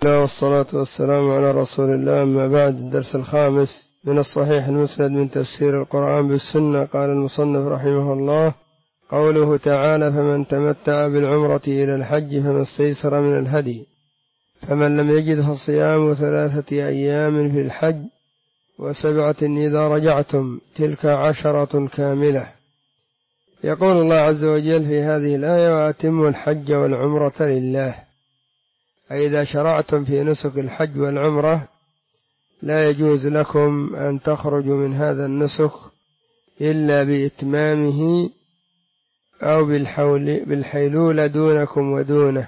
والصلاة والسلام على رسول الله. أما بعد، الدرس الخامس من الصحيح المسند من تفسير القرآن بالسنة. قال المصنف رحمه الله: قوله تعالى: فمن تمتع بالعمرة إلى الحج فما استيسر من الهدي، فمن لم يجد فصيام 3 أيام في الحج و7 إذا رجعتم، تلك 10 كاملة. يقول الله عز وجل في هذه الآية: وأتموا الحج والعمرة لله، أي إذا شرعتم في نسك الحج والعمرة لا يجوز لكم أن تخرجوا من هذا النسك إلا بإتمامه أو بالحيلولة دونكم ودونه،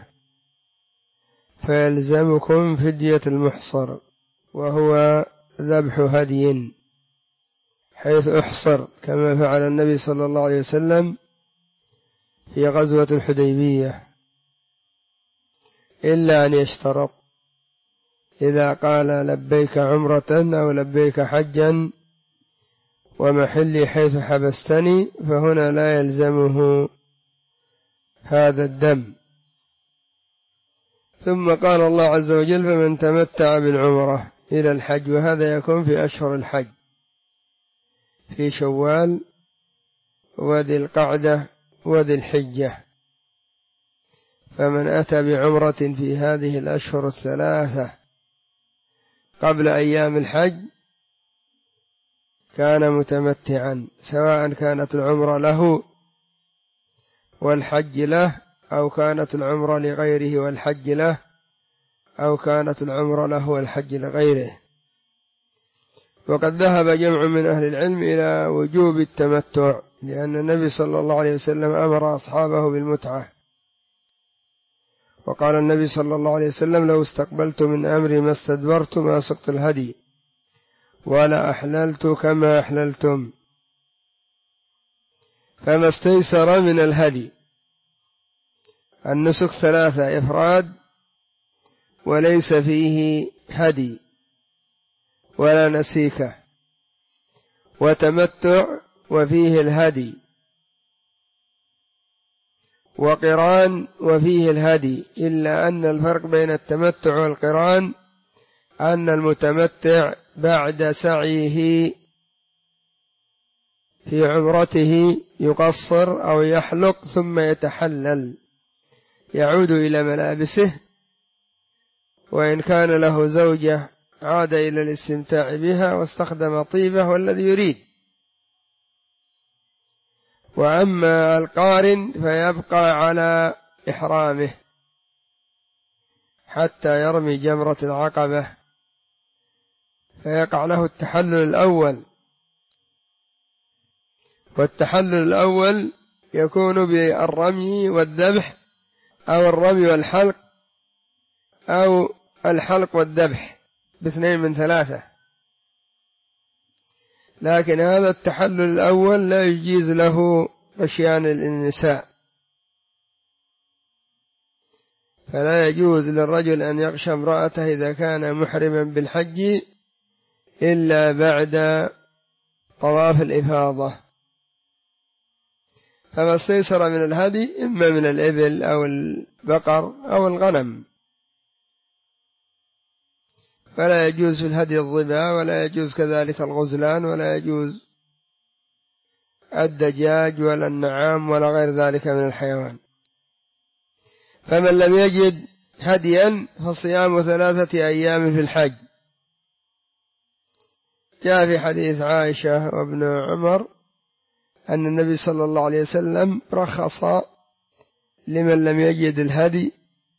فيلزمكم فدية المحصر، وهو ذبح هدي حيث أحصر، كما فعل النبي صلى الله عليه وسلم في غزوة الحديبية، إلا أن يشترط إذا قال لبيك عمرة أو لبيك حجا ومحلي حيث حبستني، فهنا لا يلزمه هذا الدم. ثم قال الله عز وجل: فمن تمتع بالعمرة إلى الحج، وهذا يكون في أشهر الحج، في شوال وذي القعدة وذي الحجة. فمن أتى بعمرة في هذه الأشهر الثلاثة قبل أيام الحج كان متمتعا، سواء كانت العمرة له والحج له، أو كانت العمرة لغيره والحج له، أو كانت العمرة له والحج لغيره. وقد ذهب جمع من أهل العلم إلى وجوب التمتع، لأن النبي صلى الله عليه وسلم أمر أصحابه بالمتعة، وقال النبي صلى الله عليه وسلم: لو استقبلت من أمري ما استدبرت ما سقت الهدي ولا أحللت كما أحللتم. فما استيسر من الهدي، النسك 3: إفراد وليس فيه هدي ولا نسيكة، وتمتع وفيه الهدي، وقران وفيه الهدي. إلا أن الفرق بين التمتع والقران أن المتمتع بعد سعيه في عمرته يقصر أو يحلق ثم يتحلل، يعود إلى ملابسه، وإن كان له زوجة عاد إلى الاستمتاع بها واستخدم طيبه والذي يريد. وأما القارن فيبقى على إحرامه حتى يرمي جمرة العقبة، فيقع له التحلل الأول، والتحلل الأول يكون بالرمي والذبح، أو الرمي والحلق، أو الحلق والذبح، ب2 من 3. لكن هذا التحلل الأول لا يجيز له غشيان النساء، فلا يجوز للرجل أن يغشى امرأته إذا كان محرما بالحج إلا بعد طواف الإفاضة. فما استيسر من الهدي إما من الإبل أو البقر أو الغنم، فلا يجوز في الهدي الظباء، ولا يجوز كذلك الغزلان، ولا يجوز الدجاج ولا النعام ولا غير ذلك من الحيوان. فمن لم يجد هديا فصيام 3 أيام في الحج. جاء في حديث عائشة وابن عمر أن النبي صلى الله عليه وسلم رخص لمن لم يجد الهدي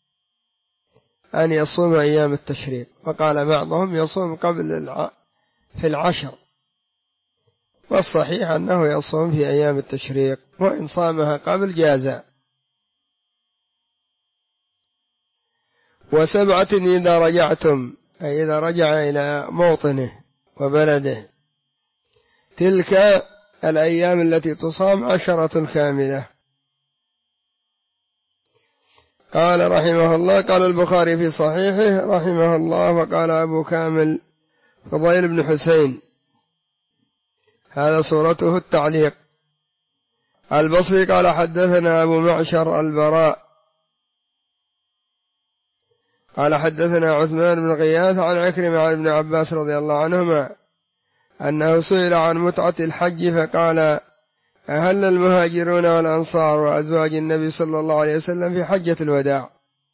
أن يصوم أيام التشريق، وقال بعضهم يصوم قبل في 10، والصحيح أنه يصوم في أيام التشريق، وإن صامها قبل جاز. 7 إذا رجعتم، أي إذا رجع إلى موطنه وبلده، تلك الأيام التي تصام 10 كاملة. قال رحمه الله: قال البخاري في صحيحه رحمه الله: وقال أبو كامل فضيل بن حسين، هذا صورته التعليق. البصري قال: حدثنا أبو معشر البراء قال حدثنا عثمان بن غياث عن عكرمة عن ابن عباس رضي الله عنهما أنه سئل عن متعة الحج فقال: أهل المهاجرون والأنصار وأزواج النبي صلى الله عليه وسلم في حجة الوداع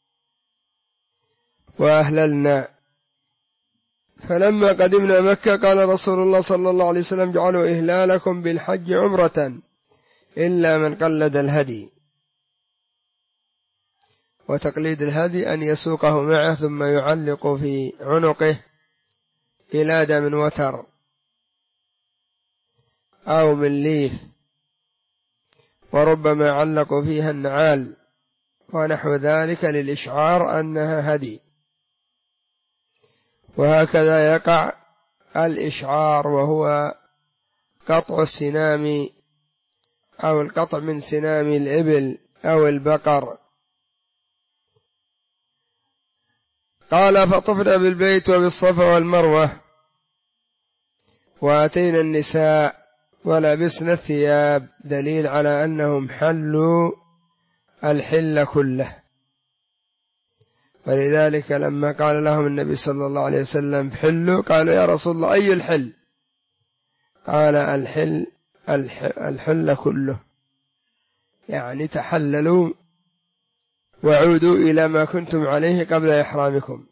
وأهللنا، فلما قدمنا مكة قال رسول الله صلى الله عليه وسلم: اجعلوا إهلالكم بالحج عمرة إلا من قلد الهدي. وتقليد الهدي أن يسوقه معه ثم يعلق في عنقه قلادة من وتر أو من ليف، وربما علقوا فيها النعال ونحو ذلك للإشعار أنها هدي. وهكذا يقع الإشعار، وهو قطع السنام أو القطع من سنام الإبل أو البقر. قال: فطفنا بالبيت وبالصفا والمروة وأتينا النساء ولبسنا الثياب، دليل على أنهم حلوا الحل كله. ولذلك لما قال لهم النبي صلى الله عليه وسلم: حلوا، قالوا: يا رسول الله أي الحل؟ قال: الحل كله، يعني تحللوا وعودوا إلى ما كنتم عليه قبل إحرامكم.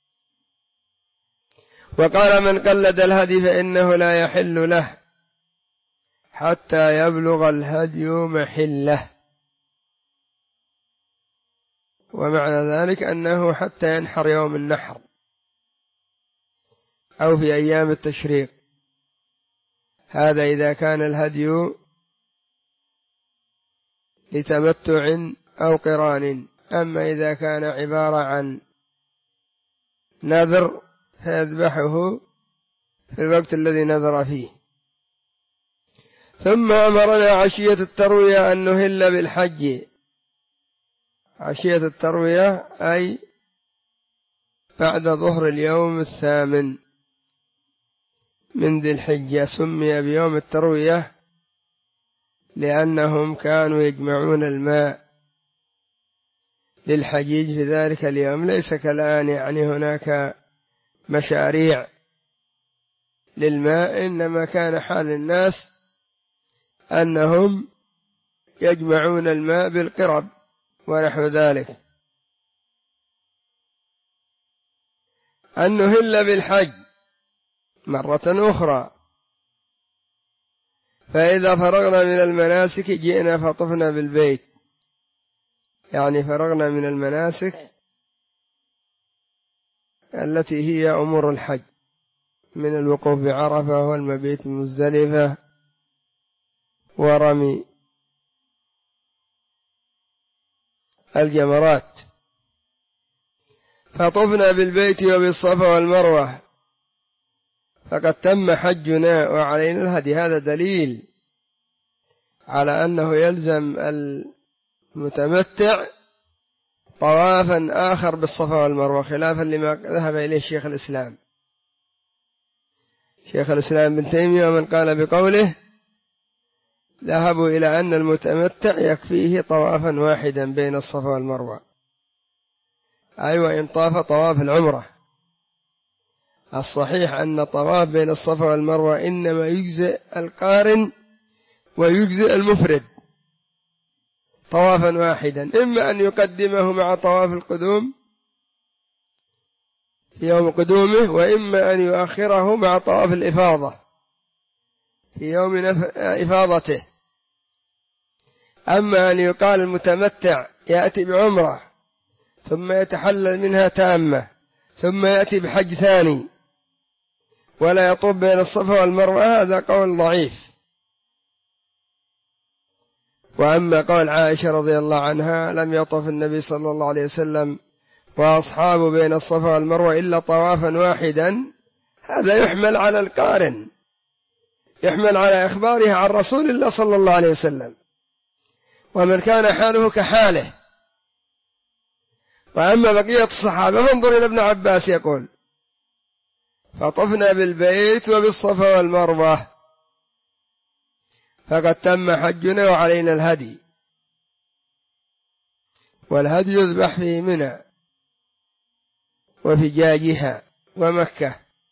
وقال: من قلد الهدي فإنه لا يحل له حتى يبلغ الهدي محله. ومعنى ذلك أنه حتى ينحر يوم النحر أو في أيام التشريق، هذا إذا كان الهدي لتمتع أو قران. أما إذا كان عبارة عن نذر فيذبحه في الوقت الذي نذر فيه. ثم أمرنا عشية التروية أن نهل بالحج. عشية التروية أي بعد ظهر اليوم 8 من ذي الحجة، سمي بيوم التروية لأنهم كانوا يجمعون الماء للحجيج في ذلك اليوم، ليس كالآن يعني هناك مشاريع للماء، إنما كان حال الناس أنهم يجمعون الماء بالقرب ونحو ذلك. أن نهل بالحج مرة أخرى، فإذا فرغنا من المناسك جئنا فطفنا بالبيت، يعني فرغنا من المناسك التي هي أمور الحج من الوقوف بعرفة والمبيت بمزدلفة ورمي الجمرات. فطفنا بالبيت وبالصفا والمروة فقد تم حجنا وعلينا الهدي. هذا دليل على أنه يلزم المتمتع طوافا آخر بالصفا والمروة، خلافا لما ذهب إليه شيخ الإسلام ابن تيمية، ومن قال بقوله ذهبوا إلى أن المتمتع يكفيه طوافا واحدا بين الصفا والمروة، أي وإن طاف طواف العمرة. الصحيح أن طواف بين الصفا والمروة إنما يجزئ القارن ويجزئ المفرد طوافا واحدا، إما أن يقدمه مع طواف القدوم في يوم قدومه، وإما أن يؤخره مع طواف الإفاضة في يوم إفاضته. أما أن يقال المتمتع يأتي بعمرة ثم يتحلل منها تامة ثم يأتي بحج ثاني ولا يطوف بين الصفا والمروة، هذا قول ضعيف. وأما قول عائشة رضي الله عنها لم يطف النبي صلى الله عليه وسلم وأصحابه بين الصفا والمروة إلا طوافا واحدا، هذا يحمل على القارن، يحمل على إخباره عن رسول الله صلى الله عليه وسلم، ومن كان حاله كحاله. وأما بقية الصحابة فانظر إلى ابن عباس يقول فطفنا بالبيت وبالصفا والمروة فقد تم حجنا وعلينا الهدي، والهدي يذبح في منى وفجاجها ومكة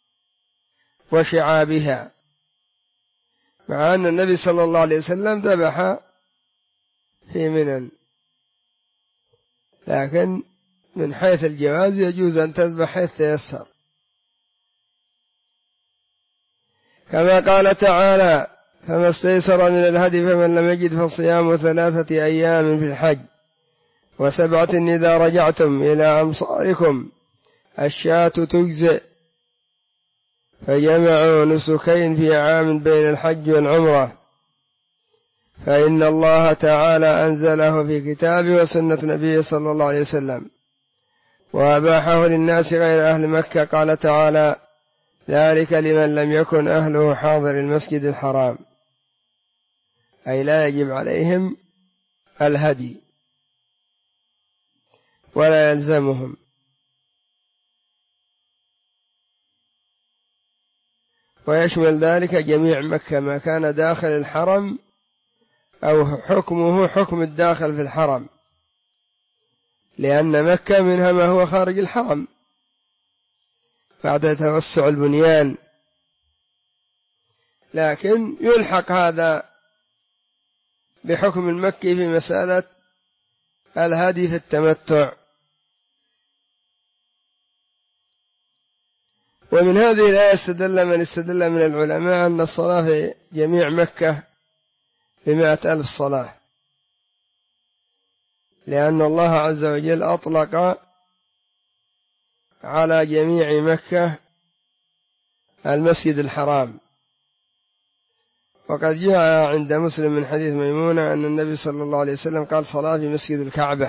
وشعابها، مع أن النبي صلى الله عليه وسلم ذبح في منى، لكن من حيث الجواز يجوز أن تذبح حيث تيسر، كما قال تعالى: فما استيسر من الهدي فمن لم يجد فصيام 3 أيام في الحج و7 إذا رجعتم إلى أمصاركم الشاة تجزئ، فجمعوا نسكين في عام بين الحج والعمرة، فإن الله تعالى أنزله في كتابه وسنة نبيه صلى الله عليه وسلم وأباحه للناس غير أهل مكة. قال تعالى: ذلك لمن لم يكن أهله حاضر المسجد الحرام، أي لا يجب عليهم الهدي ولا يلزمهم. ويشمل ذلك جميع مكة، ما كان داخل الحرم أو حكمه حكم الداخل في الحرم، لأن مكة منها ما هو خارج الحرم بعد توسع البنيان، لكن يلحق هذا بحكم المكي في مسألة الهدي في التمتع. ومن هذه الآية استدل من استدل من العلماء أن الصلاة في جميع مكة ب100,000 صلاة، لأن الله عز وجل أطلق على جميع مكة المسجد الحرام. وقد جاء عند مسلم من حديث ميمونة أن النبي صلى الله عليه وسلم قال: صلاة في مسجد الكعبة.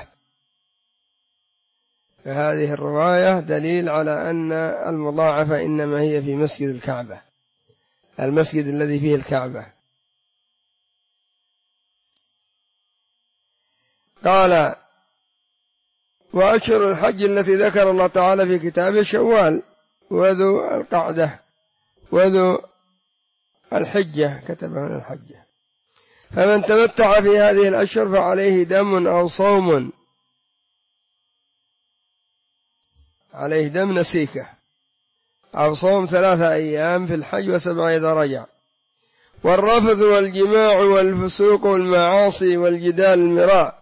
فهذه الرواية دليل على أن المضاعفة إنما هي في مسجد الكعبة، المسجد الذي فيه الكعبة. قال: وأشهر الحج التي ذكر الله تعالى في كتابه شوال وذو القعدة وذو الحجة، كتبه من الحجة. فمن تمتع في هذه الأشهر فعليه دم أو صوم، عليه دم نسيكة أو صوم 3 أيام في الحج و7 إذا رجع. والرفث والجماع والفسوق والمعاصي والجدال المراء.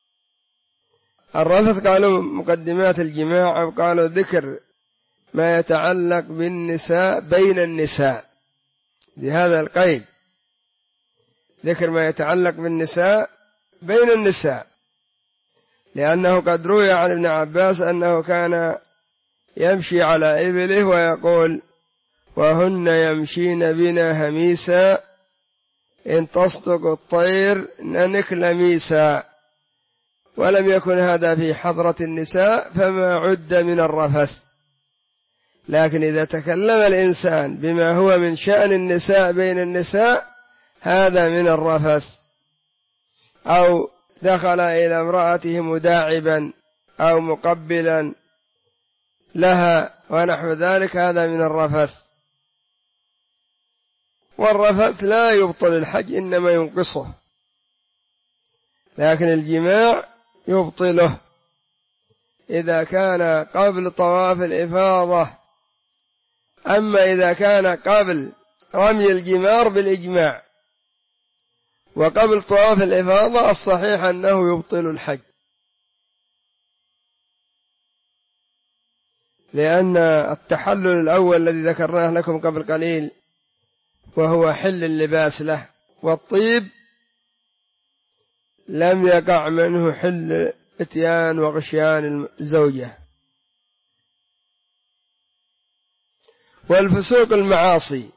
الرفث قالوا مقدمات الجماع، أو قالوا ذكر ما يتعلق بالنساء بين النساء، بهذا القيد، ذكر ما يتعلق بالنساء بين النساء، لأنه قد روي عن ابن عباس أنه كان يمشي على إبله ويقول: وهن يمشين بنا هميسا إن تصدق الطير ننكل ميسا. ولم يكن هذا في حضرة النساء فما عد من الرفث، لكن إذا تكلم الإنسان بما هو من شأن النساء بين النساء هذا من الرفث، أو دخل إلى امرأته مداعبا أو مقبلا لها ونحو ذلك، هذا من الرفث. والرفث لا يبطل الحج إنما ينقصه، لكن الجماع يبطله إذا كان قبل طواف الإفاضة. أما إذا كان قبل رمي الجمار بالإجماع وقبل طواف الإفاضة الصحيح أنه يبطل الحج، لأن التحلل الأول الذي ذكرناه لكم قبل قليل وهو حل اللباس له والطيب لم يقع منه حل اتيان وغشيان الزوجة. والفسوق المعاصي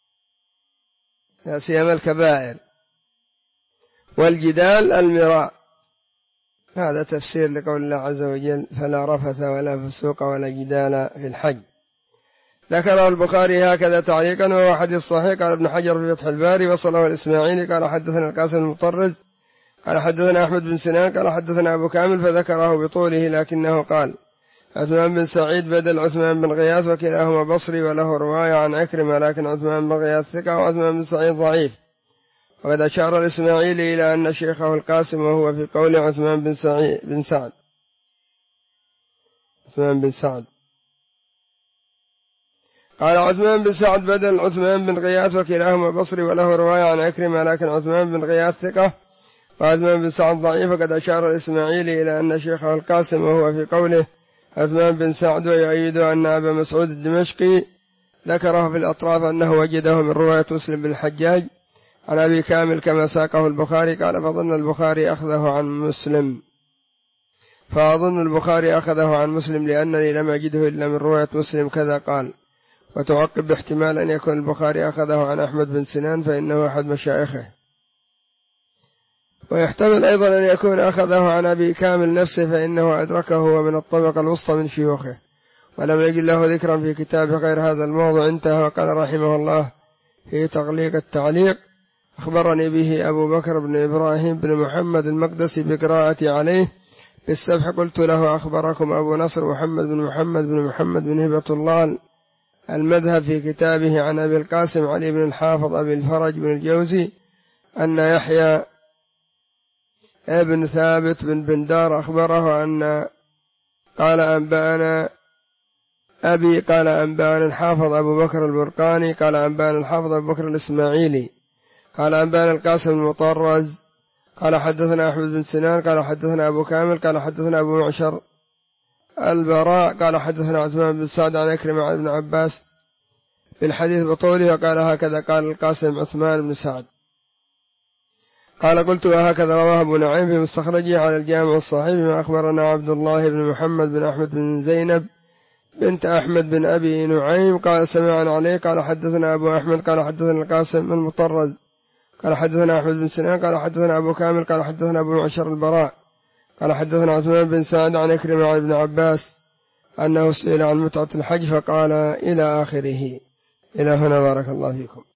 لا سيما الكبائر، والجدال المراء، هذا تفسير لقول الله عز وجل: فلا رفث ولا فسوق ولا جدال في الحج. ذكره البخاري هكذا تعليقا، وهو حديث صحيح. قال ابن حجر في فتح الباري: وصله الإسماعيلي قال حدثنا القاسم المطرز قال حدثنا أحمد بن سنان قال حدثنا أبو كامل، فذكره بطوله، لكنه قال: عثمان بن سعيد بدل عثمان بن غياث، وكلاهما بصري وله رواية عن عكرمة، لكن عثمان بن غياث ثقة وعثمان بن سعيد ضعيف. وقد أشار الإسماعيلي إلى أن شيخه القاسم وهو في قول عثمان بن سعد. قال عثمان بن سعد بدل عثمان بن غياث وكلاهما بصري وله رواية عن عكرمة، لكن عثمان بن غياث ثقة وعثمان بن سعد ضعيف. وقد أشار الإسماعيلي إلى أن شيخه القاسم وهو في قوله عثمان بن سعد، ويؤيد أن أبا مسعود الدمشقي ذكره في الأطراف أنه وجده من رواية مسلم بن الحجاج عن أبي كامل كما ساقه البخاري. قال فظن البخاري أخذه عن مسلم لأنني لم أجده إلا من رواية مسلم كذا قال. وتعقب باحتمال أن يكون البخاري أخذه عن أحمد بن سنان فإنه أحد مشايخه، ويحتمل أيضا أن يكون أخذه عن أبي كامل نفسه فإنه أدركه ومن الطبقة الوسطى من شيوخه، ولم يجد له ذكرا في كتابه غير هذا الموضوع. انتهى. وقال رحمه الله في تغليق التعليق: أخبرني به أبو بكر بن إبراهيم بن محمد المقدسي بقراءتي عليه بالسبح. قلت له: أخبركم أبو نصر محمد بن هبة الله المذهب في كتابه عن أبي القاسم علي بن الحافظ أبي الفرج بن الجوزي أن يحيى ابن ثابت بن بندار أخبره أن قال أنبأنا أبي قال أنبأنا الحافظ أبو بكر البرقاني قال أنبأنا الحافظ أبو بكر الإسماعيلي قال أنبأنا القاسم المطرز قال حدثنا أحمد بن سنان قال حدثنا أبو كامل قال حدثنا أبو معشر البراء قال حدثنا عثمان بن سعد عن عكرمة عن ابن عباس بالحديث بطوله. وقال هكذا قال القاسم عثمان بن سعد. قال قلت: وهكذا رواه أبو نعيم في مستخرجه على الجامع الصحيح ما أخبرنا عبد الله بن محمد بن أحمد بن زينب بنت أحمد بن أبي نعيم قال سمعنا عليه قال حدثنا أبو أحمد قال حدثنا القاسم المطرز قال حدثنا أحمد بن سنان قال حدثنا أبو كامل قال حدثنا أبو معشر البراء قال حدثنا عثمان بن سعد عن عكرمة عن ابن عباس أنه سئل عن متعة الحج فقال إلى آخره. إلى هنا. بارك الله فيكم.